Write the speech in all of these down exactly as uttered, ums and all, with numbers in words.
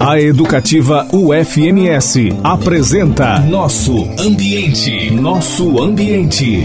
A Educativa U F M S apresenta Nosso Ambiente. Nosso Ambiente.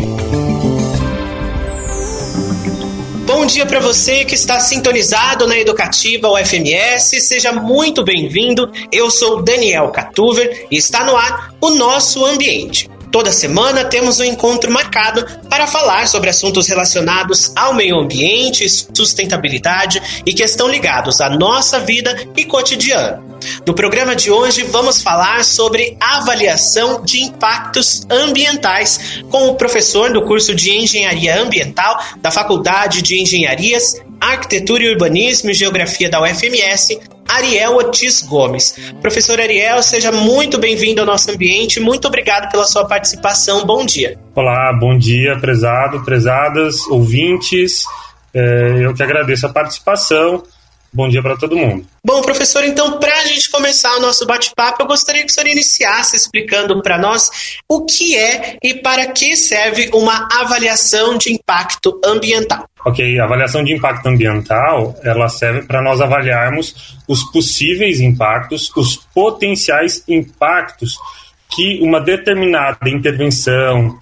Bom dia para você que está sintonizado na Educativa U F M S, seja muito bem-vindo. Eu sou Daniel Catuver e está no ar o Nosso Ambiente. Toda semana temos um encontro marcado para falar sobre assuntos relacionados ao meio ambiente, sustentabilidade e que estão ligados à nossa vida e cotidiano. No programa de hoje vamos falar sobre avaliação de impactos ambientais com o professor do curso de Engenharia Ambiental da Faculdade de Engenharias, Arquitetura e Urbanismo e Geografia da U F M S, Ariel Otis Gomes. Professor Ariel, seja muito bem-vindo ao nosso ambiente. Muito obrigado pela sua participação. Bom dia. Olá, bom dia, prezado, prezadas, ouvintes. É, eu que agradeço a participação. Bom dia para todo mundo. Bom, professor, então, para a gente começar o nosso bate-papo, eu gostaria que o senhor iniciasse explicando para nós o que é e para que serve uma avaliação de impacto ambiental. Ok, a avaliação de impacto ambiental, ela serve para nós avaliarmos os possíveis impactos, os potenciais impactos que uma determinada intervenção,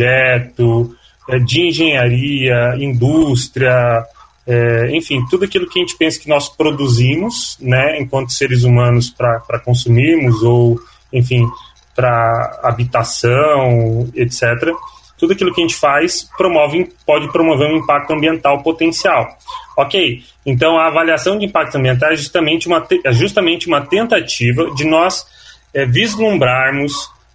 projeto de engenharia, indústria, É, enfim, tudo aquilo que a gente pensa que nós produzimos, né, enquanto seres humanos para consumirmos ou, enfim, para habitação, etcétera. Tudo aquilo que a gente faz promove, pode promover um impacto ambiental potencial. Ok, então a avaliação de impacto ambiental é justamente uma, é justamente uma tentativa de nós é, vislumbrarmos,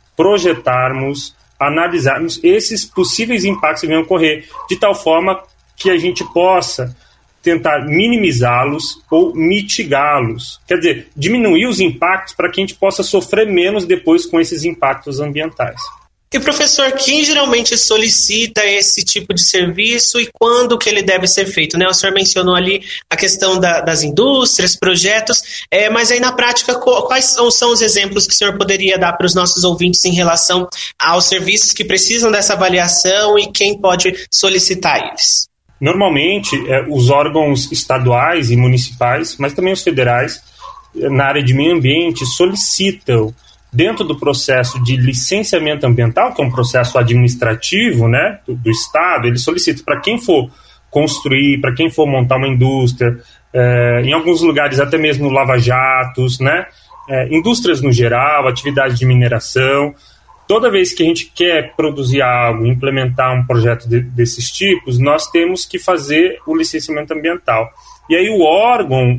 projetarmos, analisarmos esses possíveis impactos que venham ocorrer, de tal forma que a gente possa tentar minimizá-los ou mitigá-los. Quer dizer, diminuir os impactos para que a gente possa sofrer menos depois com esses impactos ambientais. E, professor, quem geralmente solicita esse tipo de serviço e quando que ele deve ser feito, né? O senhor mencionou ali a questão da, das indústrias, projetos, é, mas aí na prática, quais são, são os exemplos que o senhor poderia dar para os nossos ouvintes em relação aos serviços que precisam dessa avaliação e quem pode solicitar eles? Normalmente, é, os órgãos estaduais e municipais, mas também os federais, na área de meio ambiente, solicitam, dentro do processo de licenciamento ambiental, que é um processo administrativo, né, do, do Estado, eles solicitam para quem for construir, para quem for montar uma indústria, é, em alguns lugares até mesmo lava-jatos, né, é, indústrias no geral, atividades de mineração. Toda vez que a gente quer produzir algo, implementar um projeto de, desses tipos, nós temos que fazer o licenciamento ambiental. E aí o órgão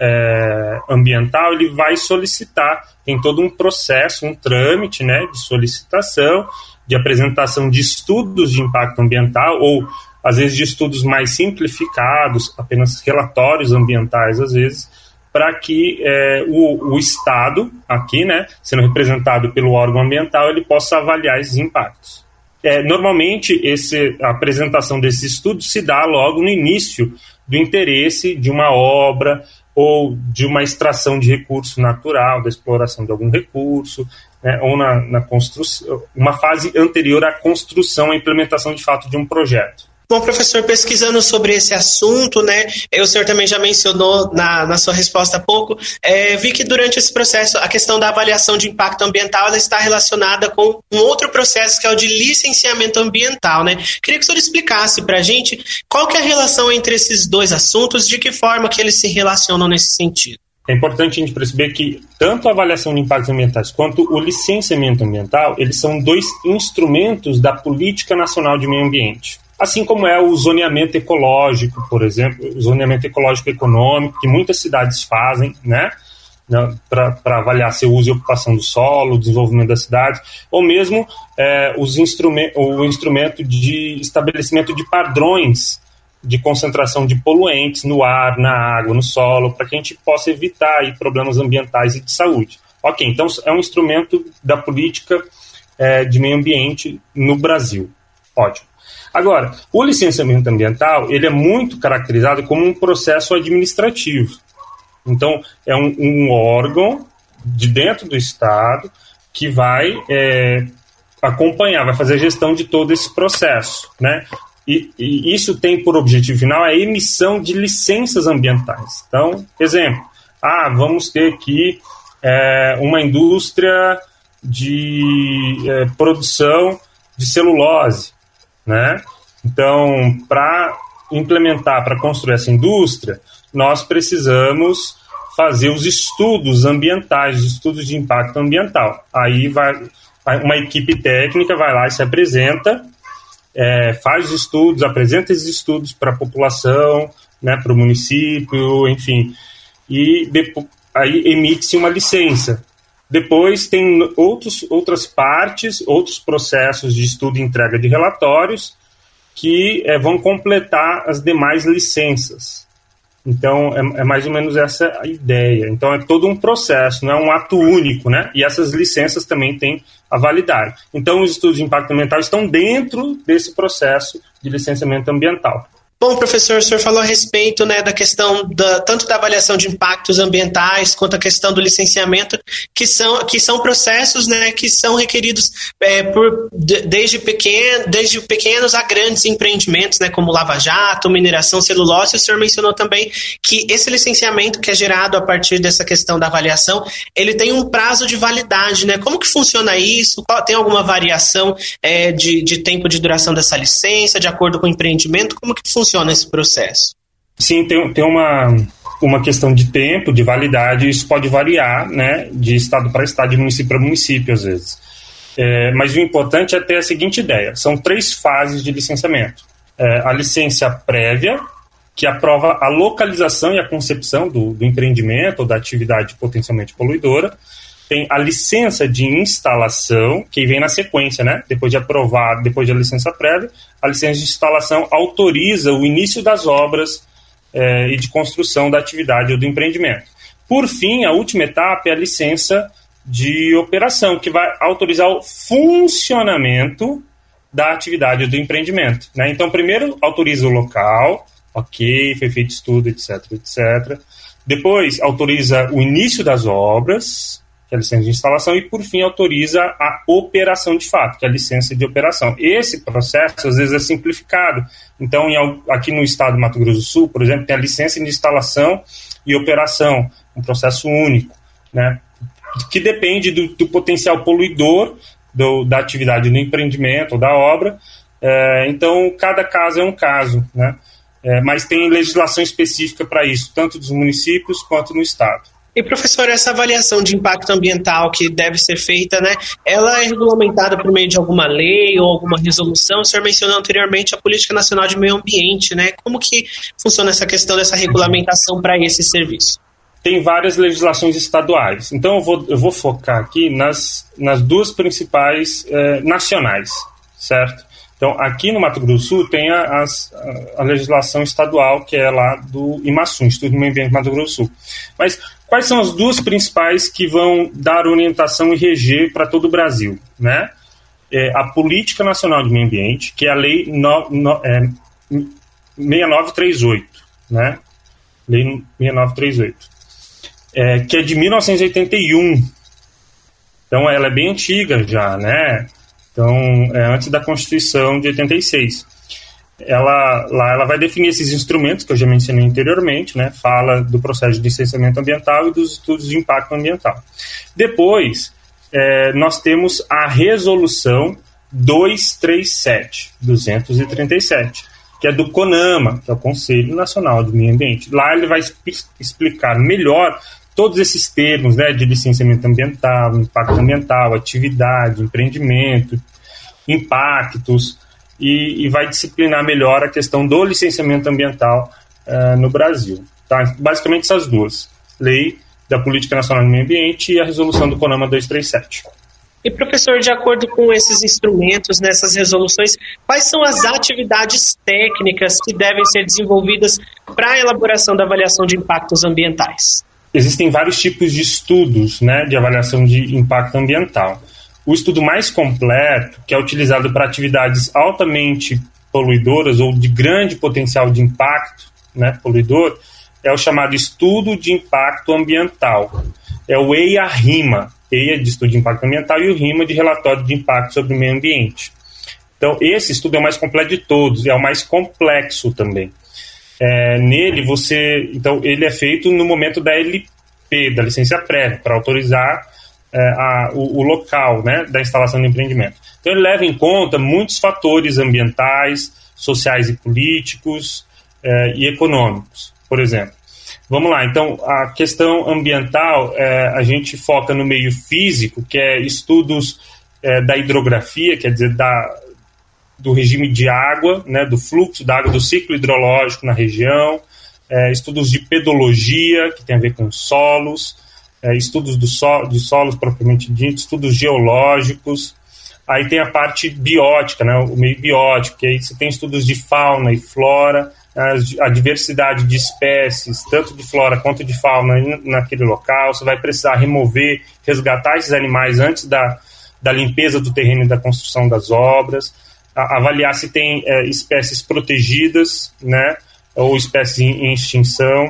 é, ambiental ele vai solicitar, tem todo um processo, um trâmite, né, de solicitação, de apresentação de estudos de impacto ambiental, ou às vezes de estudos mais simplificados, apenas relatórios ambientais às vezes, para que é, o, o Estado, aqui, né, sendo representado pelo órgão ambiental, ele possa avaliar esses impactos. É, normalmente, esse, a apresentação desse estudo se dá logo no início do interesse de uma obra ou de uma extração de recurso natural, da exploração de algum recurso, né, ou na, na construção, uma fase anterior à construção, à implementação de fato de um projeto. Bom, professor, pesquisando sobre esse assunto, né, o senhor também já mencionou na, na sua resposta há pouco, é, vi que durante esse processo a questão da avaliação de impacto ambiental ela está relacionada com um outro processo que é o de licenciamento ambiental, né? Queria que o senhor explicasse para a gente qual que é a relação entre esses dois assuntos, de que forma que eles se relacionam nesse sentido. É importante a gente perceber que tanto a avaliação de impactos ambientais quanto o licenciamento ambiental, eles são dois instrumentos da Política Nacional de Meio Ambiente. Assim como é o zoneamento ecológico, por exemplo, o zoneamento ecológico econômico, que muitas cidades fazem, né, para avaliar seu uso e ocupação do solo, o desenvolvimento da cidade, ou mesmo é, os instrument, o instrumento de estabelecimento de padrões de concentração de poluentes no ar, na água, no solo, para que a gente possa evitar aí, problemas ambientais e de saúde. Ok, então é um instrumento da política é, de meio ambiente no Brasil. Ótimo. Agora, o licenciamento ambiental ele é muito caracterizado como um processo administrativo. Então, é um, um órgão de dentro do Estado que vai é, acompanhar, vai fazer a gestão de todo esse processo, né? E, e isso tem por objetivo final a emissão de licenças ambientais. Então, exemplo, ah, vamos ter aqui é, uma indústria de é, produção de celulose, né? Então, para implementar, para construir essa indústria, nós precisamos fazer os estudos ambientais, os estudos de impacto ambiental. Aí vai uma equipe técnica, vai lá e se apresenta, é, faz os estudos, apresenta esses estudos para a população, né, para o município, enfim, e depois, aí emite-se uma licença. Depois tem outros, outras partes, outros processos de estudo e entrega de relatórios que é, vão completar as demais licenças. Então, é, é mais ou menos essa a ideia. Então, é todo um processo, não é um ato único, né? E essas licenças também têm a validade. Então, os estudos de impacto ambiental estão dentro desse processo de licenciamento ambiental. Bom, professor, o senhor falou a respeito, né, da questão da, tanto da avaliação de impactos ambientais quanto a questão do licenciamento, que são, que são processos, né, que são requeridos é, por, de, desde, pequeno, desde pequenos a grandes empreendimentos, né, como Lava Jato, mineração, celulose. O senhor mencionou também que esse licenciamento que é gerado a partir dessa questão da avaliação, ele tem um prazo de validade, né? Como que funciona isso? Tem alguma variação é, de, de tempo de duração dessa licença, de acordo com o empreendimento? Como que funciona funciona esse processo? Sim, tem, tem uma, uma questão de tempo, de validade, isso pode variar, né, de estado para estado, de município para município, às vezes. É, mas o importante é ter a seguinte ideia, são três fases de licenciamento. É, a licença prévia, que aprova a localização e a concepção do, do empreendimento ou da atividade potencialmente poluidora. Tem a licença de instalação, que vem na sequência, né? Depois de aprovar, depois da licença prévia, a licença de instalação autoriza o início das obras eh, e de construção da atividade ou do empreendimento. Por fim, a última etapa é a licença de operação, que vai autorizar o funcionamento da atividade ou do empreendimento, né? Então, primeiro autoriza o local, ok, foi feito estudo, etc, etcétera. Depois autoriza o início das obras, que é a licença de instalação, e, por fim, autoriza a operação de fato, que é a licença de operação. Esse processo, às vezes, é simplificado. Então, em, aqui no estado do Mato Grosso do Sul, por exemplo, tem a licença de instalação e operação, um processo único, né, que depende do, do potencial poluidor do, da atividade do empreendimento ou da obra. É, então, cada caso é um caso, né, é, mas tem legislação específica para isso, tanto dos municípios quanto no estado. E, professor, essa avaliação de impacto ambiental que deve ser feita, né, ela é regulamentada por meio de alguma lei ou alguma resolução? O senhor mencionou anteriormente a Política Nacional de Meio Ambiente, né? Como que funciona essa questão dessa regulamentação para esse serviço? Tem várias legislações estaduais. Então, eu vou, eu vou focar aqui nas, nas duas principais eh, nacionais, certo? Então, aqui no Mato Grosso do Sul tem a, as, a, a legislação estadual, que é lá do IMASSUM, Instituto do Meio Ambiente do Mato Grosso do Sul. Mas quais são as duas principais que vão dar orientação e reger para todo o Brasil, né? É a Política Nacional de Meio Ambiente, que é a Lei no, no, é, seis mil novecentos e trinta e oito, né? Lei seis mil novecentos e trinta e oito, é, que é de mil novecentos e oitenta e um. Então, ela é bem antiga já, né? Então, é antes da Constituição de oitenta e seis. Ela, lá ela vai definir esses instrumentos que eu já mencionei anteriormente, né? Fala do processo de licenciamento ambiental e dos estudos de impacto ambiental. Depois, é, nós temos a Resolução duzentos e trinta e sete, duzentos e trinta e sete, que é do CONAMA, que é o Conselho Nacional do Meio Ambiente. Lá ele vai explicar melhor todos esses termos, né, de licenciamento ambiental, impacto ambiental, atividade, empreendimento, impactos, e, e vai disciplinar melhor a questão do licenciamento ambiental uh, no Brasil. Tá? Basicamente essas duas, Lei da Política Nacional do Meio Ambiente e a Resolução do CONAMA duzentos e trinta e sete. E, professor, de acordo com esses instrumentos, nessas resoluções, quais são as atividades técnicas que devem ser desenvolvidas para a elaboração da avaliação de impactos ambientais? Existem vários tipos de estudos, né, de avaliação de impacto ambiental. O estudo mais completo, que é utilizado para atividades altamente poluidoras ou de grande potencial de impacto, né, poluidor, é o chamado Estudo de Impacto Ambiental. É o E I A-RIMA, E I A de Estudo de Impacto Ambiental e o RIMA de Relatório de Impacto sobre o Meio Ambiente. Então, esse estudo é o mais completo de todos, é o mais complexo também. É, nele, você... Então, ele é feito no momento da, L, P, da licença prévia, para autorizar é, a, o, o local, né, da instalação do empreendimento. Então ele leva em conta muitos fatores ambientais, sociais e políticos é, e econômicos, por exemplo. Vamos lá, então a questão ambiental, é, a gente foca no meio físico, que é estudos é, da hidrografia, quer dizer, da, do regime de água, né, do fluxo da água, do ciclo hidrológico na região, é, estudos de pedologia, que tem a ver com solos, é, estudos do so, de solos propriamente dito, estudos geológicos. Aí tem a parte biótica, né, o meio biótico, que aí você tem estudos de fauna e flora, a, a diversidade de espécies, tanto de flora quanto de fauna naquele local. Você vai precisar remover, resgatar esses animais antes da, da limpeza do terreno e da construção das obras, a, avaliar se tem é, espécies protegidas, né, ou espécies em, em extinção,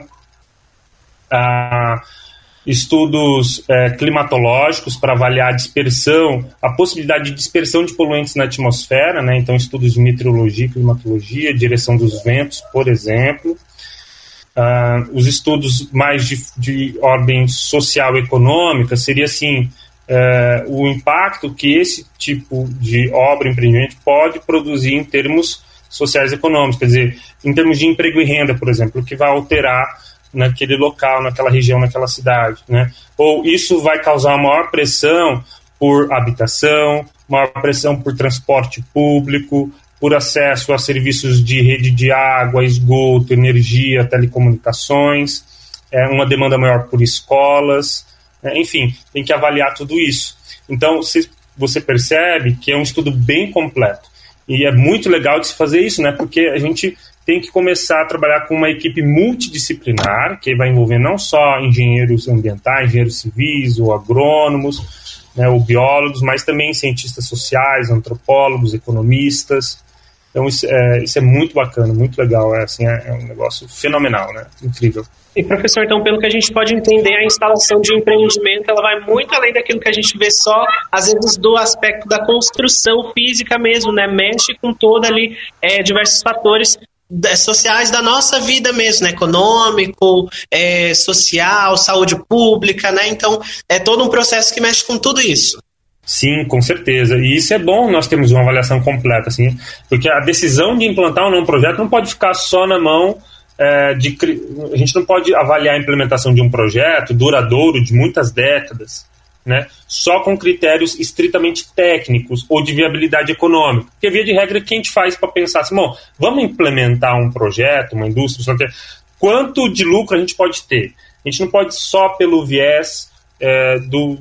a, estudos é, climatológicos para avaliar a dispersão, a possibilidade de dispersão de poluentes na atmosfera, né? Então estudos de meteorologia, climatologia, direção dos ventos, por exemplo. Uh, os estudos mais de, de ordem social e econômica seria assim, uh, o impacto que esse tipo de obra, empreendimento, pode produzir em termos sociais e econômicos, quer dizer, em termos de emprego e renda, por exemplo, o que vai alterar naquele local, naquela região, naquela cidade, né? Ou isso vai causar uma maior pressão por habitação, maior pressão por transporte público, por acesso a serviços de rede de água, esgoto, energia, telecomunicações, é, uma demanda maior por escolas, é, enfim, tem que avaliar tudo isso. Então, se você percebe que é um estudo bem completo, e é muito legal de se fazer isso, né? Porque a gente tem que começar a trabalhar com uma equipe multidisciplinar, que vai envolver não só engenheiros ambientais, engenheiros civis, ou agrônomos, né, ou biólogos, mas também cientistas sociais, antropólogos, economistas. Então isso é, isso é muito bacana, muito legal, é, assim, é, é um negócio fenomenal, né? Incrível. E professor, então, pelo que a gente pode entender, a instalação de empreendimento, ela vai muito além daquilo que a gente vê só, às vezes, do aspecto da construção física mesmo, né? Mexe com todo ali, é, diversos fatores sociais da nossa vida mesmo, né? Econômico, é, social, saúde pública, né? Então, é todo um processo que mexe com tudo isso. Sim, com certeza. E isso é bom nós termos uma avaliação completa, assim, porque a decisão de implantar ou não um projeto não pode ficar só na mão é, de... A gente não pode avaliar a implementação de um projeto duradouro de muitas décadas, né, só com critérios estritamente técnicos ou de viabilidade econômica. Porque, via de regra, quem a gente faz para pensar assim, bom, vamos implementar um projeto, uma indústria, só que, quanto de lucro a gente pode ter? A gente não pode só pelo viés é, do,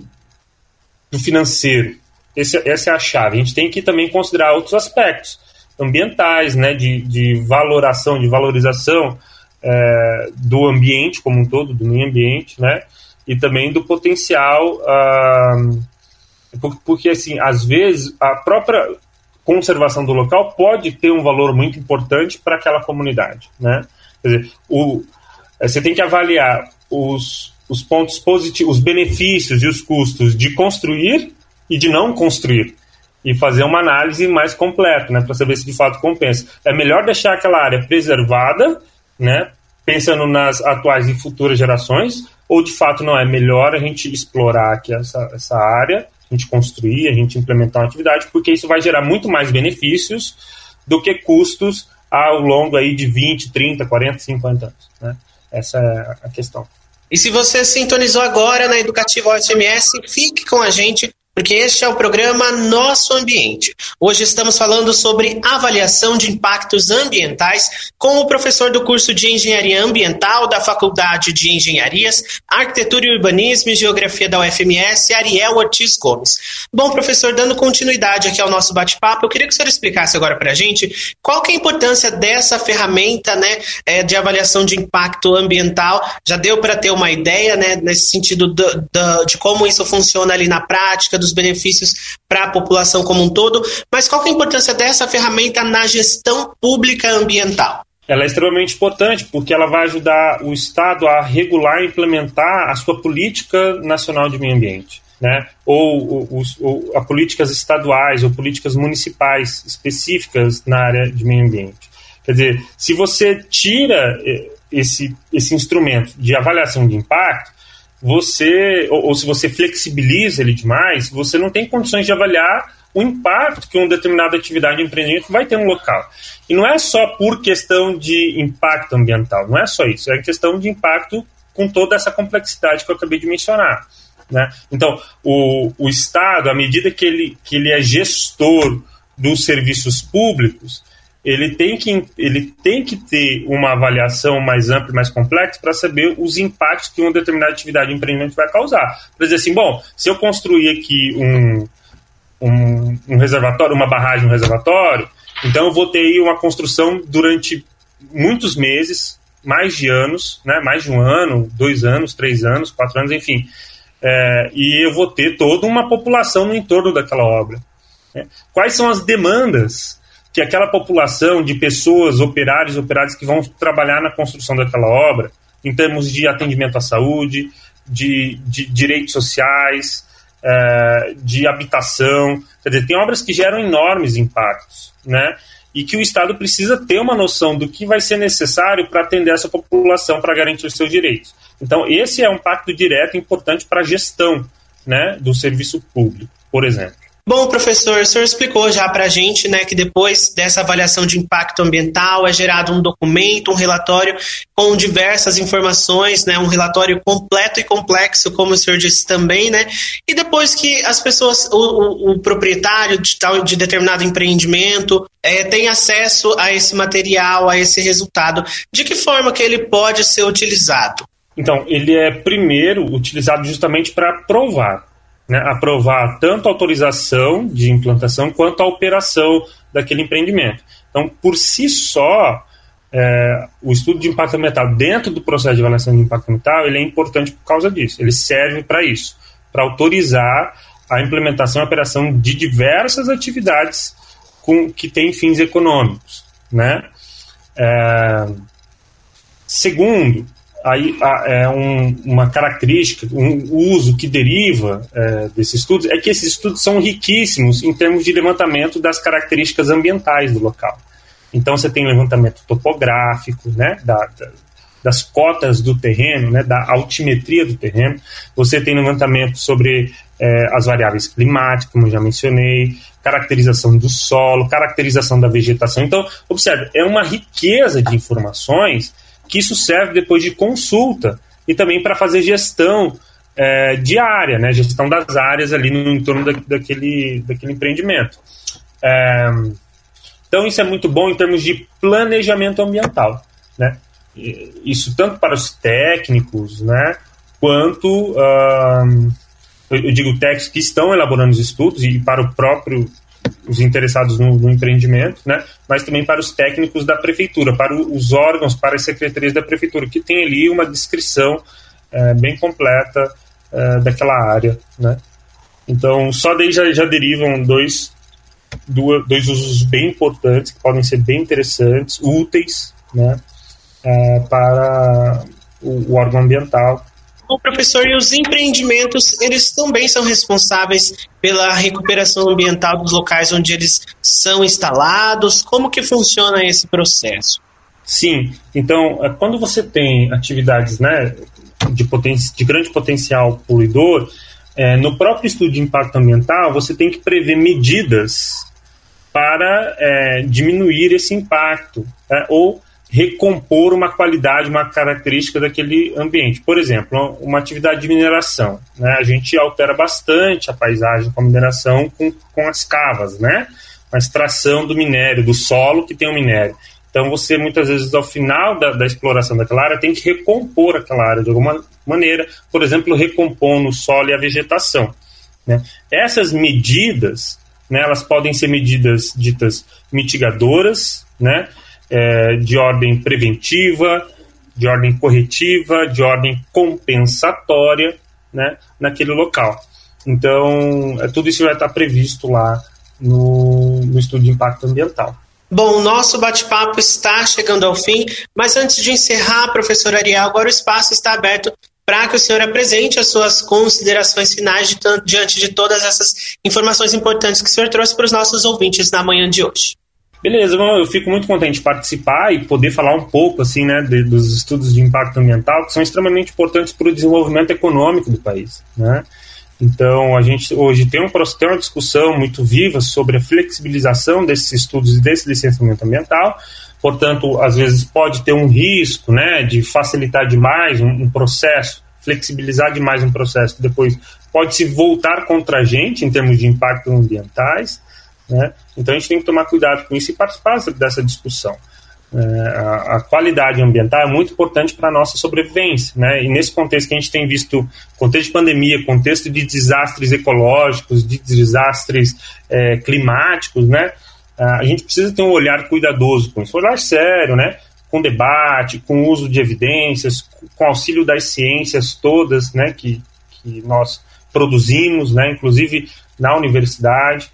do financeiro. Esse, essa é a chave. A gente tem que também considerar outros aspectos ambientais, né, de, de valoração, de valorização é, do ambiente como um todo, do meio ambiente, né, e também do potencial, uh, porque, assim, às vezes, a própria conservação do local pode ter um valor muito importante para aquela comunidade, né? Quer dizer, o, você tem que avaliar os, os pontos positivos, os benefícios e os custos de construir e de não construir, e fazer uma análise mais completa, né, para saber se de fato compensa. É melhor deixar aquela área preservada, né, pensando nas atuais e futuras gerações, ou de fato não é melhor a gente explorar aqui essa, essa área, a gente construir, a gente implementar uma atividade, porque isso vai gerar muito mais benefícios do que custos ao longo aí de vinte, trinta, quarenta, cinquenta anos, né? Essa é a questão. E se você sintonizou agora na Educativa U F M S, fique com a gente, porque este é o programa Nosso Ambiente. Hoje estamos falando sobre avaliação de impactos ambientais com o professor do curso de Engenharia Ambiental da Faculdade de Engenharias, Arquitetura e Urbanismo e Geografia da U F M S, Ariel Ortiz Gomes. Bom, professor, dando continuidade aqui ao nosso bate-papo, eu queria que o senhor explicasse agora para a gente qual que é a importância dessa ferramenta, né, de avaliação de impacto ambiental. Já deu para ter uma ideia, né, nesse sentido do, do, de como isso funciona ali na prática, dos benefícios para a população como um todo, mas qual que é a importância dessa ferramenta na gestão pública ambiental? Ela é extremamente importante porque ela vai ajudar o Estado a regular e implementar a sua política nacional de meio ambiente, né? ou, ou, ou a políticas estaduais ou políticas municipais específicas na área de meio ambiente. Quer dizer, se você tira esse, esse instrumento de avaliação de impacto, você, ou, ou se você flexibiliza ele demais, você não tem condições de avaliar o impacto que uma determinada atividade de empreendimento vai ter no local. E não é só por questão de impacto ambiental, não é só isso, é questão de impacto com toda essa complexidade que eu acabei de mencionar, né? Então, o, o Estado, à medida que ele, que ele é gestor dos serviços públicos, ele tem que, ele tem que ter uma avaliação mais ampla e mais complexa para saber os impactos que uma determinada atividade de empreendimento vai causar. Para dizer assim, bom, se eu construir aqui um, um, um reservatório, uma barragem, um reservatório, então eu vou ter aí uma construção durante muitos meses, mais de anos, né, mais de um ano, dois anos, três anos, quatro anos, enfim. É, e eu vou ter toda uma população no entorno daquela obra. Né? Quais são as demandas que aquela população de pessoas, operários e operárias que vão trabalhar na construção daquela obra, em termos de atendimento à saúde, de, de direitos sociais, é, de habitação. Quer dizer, tem obras que geram enormes impactos, né? E que o Estado precisa ter uma noção do que vai ser necessário para atender essa população, para garantir os seus direitos. Então, esse é um impacto direto e importante para a gestão, né, do serviço público, por exemplo. Bom, professor, o senhor explicou já para a gente, né, que depois dessa avaliação de impacto ambiental é gerado um documento, um relatório com diversas informações, né, um relatório completo e complexo, como o senhor disse também, né, e depois que as pessoas, o, o, o proprietário de, tal, de determinado empreendimento é, tem acesso a esse material, a esse resultado, de que forma que ele pode ser utilizado? Então, ele é primeiro utilizado justamente para provar. Né, aprovar tanto a autorização de implantação quanto a operação daquele empreendimento. Então, por si só, é, o estudo de impacto ambiental dentro do processo de avaliação de impacto ambiental, ele é importante por causa disso. Ele serve para isso, para autorizar a implementação e a operação de diversas atividades com, que têm fins econômicos. Né? É, segundo, aí é um, uma característica, um uso que deriva é, desses estudos, é que esses estudos são riquíssimos em termos de levantamento das características ambientais do local. Então você tem levantamento topográfico, né, da, da, das cotas do terreno, né, da altimetria do terreno, você tem levantamento sobre é, as variáveis climáticas, como eu já mencionei, caracterização do solo, caracterização da vegetação. Então, observe, é uma riqueza de informações que isso serve depois de consulta e também para fazer gestão é, diária, né, gestão das áreas ali no entorno da, daquele, daquele empreendimento. É, então isso é muito bom em termos de planejamento ambiental, né? Isso tanto para os técnicos, né, quanto, uh, eu digo técnicos que estão elaborando os estudos e para o próprio os interessados no, no empreendimento, né, mas também para os técnicos da prefeitura, para o, os órgãos, para as secretarias da prefeitura, que tem ali uma descrição é, bem completa é, daquela área, né. Então, só daí já, já derivam dois, dois, dois usos bem importantes, que podem ser bem interessantes, úteis, né, é, para o, o órgão ambiental. Bom, professor, e os empreendimentos, eles também são responsáveis pela recuperação ambiental dos locais onde eles são instalados? Como que funciona esse processo? Sim, então, quando você tem atividades, né, de, poten- de grande potencial poluidor, é, no próprio estudo de impacto ambiental, você tem que prever medidas para é, diminuir esse impacto, né, ou recompor uma qualidade, uma característica daquele ambiente. Por exemplo, uma atividade de mineração, né? A gente altera bastante a paisagem com a mineração com, com as cavas, né? A extração do minério, do solo que tem o minério. Então você, muitas vezes, ao final da, da exploração daquela área, tem que recompor aquela área de alguma maneira, por exemplo, recompondo o solo e a vegetação, né? Essas medidas, né, elas podem ser medidas ditas mitigadoras, né, É, de ordem preventiva, de ordem corretiva, de ordem compensatória, né, naquele local. Então, é, tudo isso vai estar previsto lá no, no estudo de impacto ambiental. Bom, o nosso bate-papo está chegando ao fim, mas antes de encerrar, professor Ariel, agora o espaço está aberto para que o senhor apresente as suas considerações finais de, diante de todas essas informações importantes que o senhor trouxe para os nossos ouvintes na manhã de hoje. Beleza, bom, eu fico muito contente de participar e poder falar um pouco assim, né, de, dos estudos de impacto ambiental, que são extremamente importantes para o desenvolvimento econômico do país, né? Então, a gente hoje tem, um, tem uma discussão muito viva sobre a flexibilização desses estudos e desse licenciamento ambiental. Portanto, às vezes pode ter um risco, né, de facilitar demais um, um processo, flexibilizar demais um processo que depois pode se voltar contra a gente em termos de impactos ambientais, né? Então a gente tem que tomar cuidado com isso e participar dessa discussão. É, a, a qualidade ambiental é muito importante para a nossa sobrevivência, né? E nesse contexto que a gente tem visto, contexto de pandemia, contexto de desastres ecológicos, de desastres é, climáticos, né? A gente precisa ter um olhar cuidadoso com isso, um olhar sério, né? Com debate, com uso de evidências, com auxílio das ciências todas, né? que, que nós produzimos, né? Inclusive na universidade.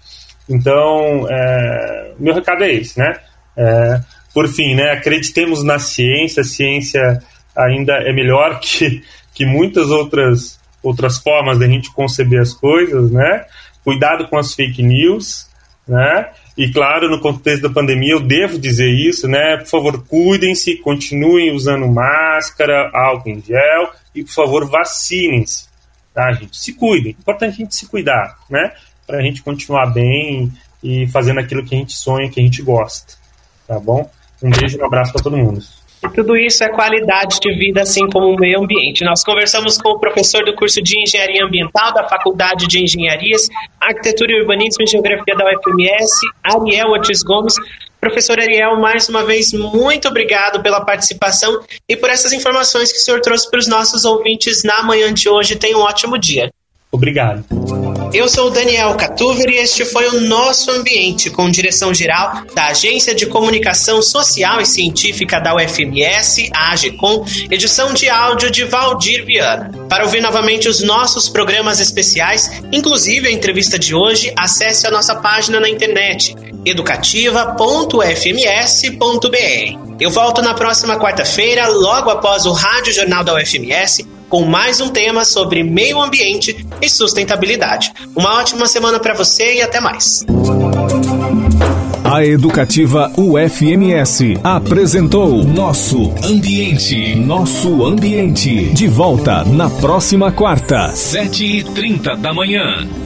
Então, é, meu recado é esse, né? É, por fim, né? Acreditemos na ciência, a ciência ainda é melhor que, que muitas outras, outras formas da gente conceber as coisas, né? Cuidado com as fake news, né? E claro, no contexto da pandemia eu devo dizer isso, né? Por favor, cuidem-se, continuem usando máscara, álcool em gel e, por favor, vacinem-se, tá, gente? Se cuidem, é importante a gente se cuidar, né? Para a gente continuar bem e fazendo aquilo que a gente sonha, que a gente gosta, tá bom? Um beijo e um abraço para todo mundo. E tudo isso é qualidade de vida, assim como o meio ambiente. Nós conversamos com o professor do curso de Engenharia Ambiental da Faculdade de Engenharias, Arquitetura e Urbanismo e Geografia da U F M S, Ariel Ortiz Gomes. Professor Ariel, mais uma vez, muito obrigado pela participação e por essas informações que o senhor trouxe para os nossos ouvintes na manhã de hoje. Tenha um ótimo dia. Obrigado. Eu sou o Daniel Catuver e este foi o Nosso Ambiente, com direção-geral da Agência de Comunicação Social e Científica da U F M S, a AGECOM, edição de áudio de Valdir Viana. Para ouvir novamente os nossos programas especiais, inclusive a entrevista de hoje, acesse a nossa página na internet, educativa ponto f m s ponto b r. Eu volto na próxima quarta-feira, logo após o Rádio Jornal da U F M S, com mais um tema sobre meio ambiente e sustentabilidade. Uma ótima semana para você e até mais. A Educativa U F M S apresentou Nosso Ambiente. Nosso Ambiente. De volta na próxima quarta, sete e trinta da manhã.